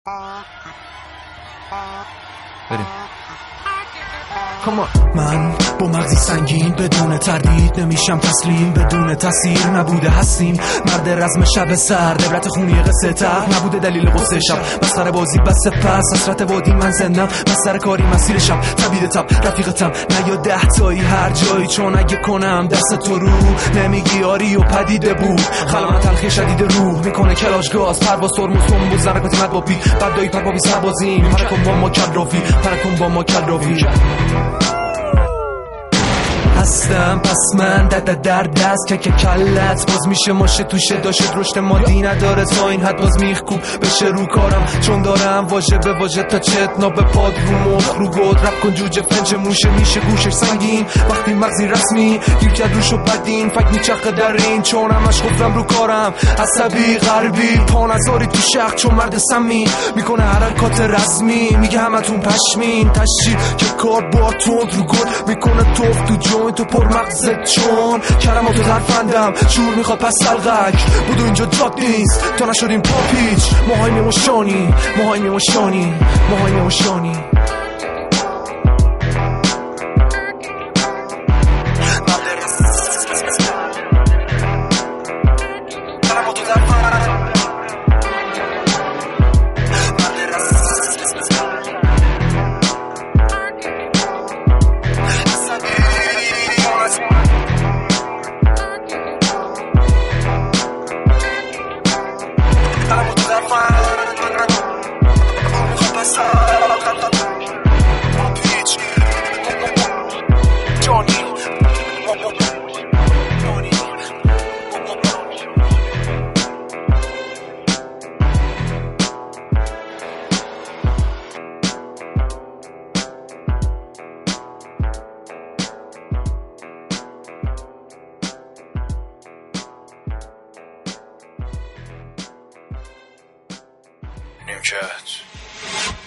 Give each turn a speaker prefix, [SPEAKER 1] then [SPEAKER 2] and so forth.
[SPEAKER 1] بریم. من با مغزی سنگین بدون تردید نمیشم تسلیم، بدون تاثیر نبوده هستیم. مرد رزم شب سرد، عبرت خونی قصه تق نبوده دلیل قصه شب. مسخره بازی بس پس حسرت وادی من زندم، مسخره کاری مسیرشم تبیده تب رفیقتم نیا 10 تایی هر جایی، چون اگه کنم دست تو رو نمیگی آری و پدیده بود. خلام تلخی شدید روح میکنه کلاش گاز پرواز ترمز تنبوز زرقاتی مدبابی بدایی پربابی سربازیم. پرکن با ما کلرافی، پرکن با ما کلرافی هستم. پس من در دست که کلت باز میشه ماشه توشه داشت رشد مادی نداره تا این حد باز میخکوب بشه رو کارم، چون دارم واژه به واژه تا چتنا به پاد رو مخ رو گود رپ کن جوجه فنج موشه میشه گوشش سنگین وقتی مغزی رسمی گیر کرد روشو بدین فکر میچخه در این، چون همش خفرم رو کارم عصبی غربی پا نذاری تو شخ، چون مرد سمی میکنه حرکات رسمی میگه همتون پشمین تشیر که کار با تند رو گل میکنه توف تو جون تو پر مغزت، چون کلماتو ترفندم شور میخواد پس سلغک بودو اینجا جاد نیست تا نشدیم پاپیچ. موهای میموشانی موهای میموشانی موهای میموشانی
[SPEAKER 2] New Church.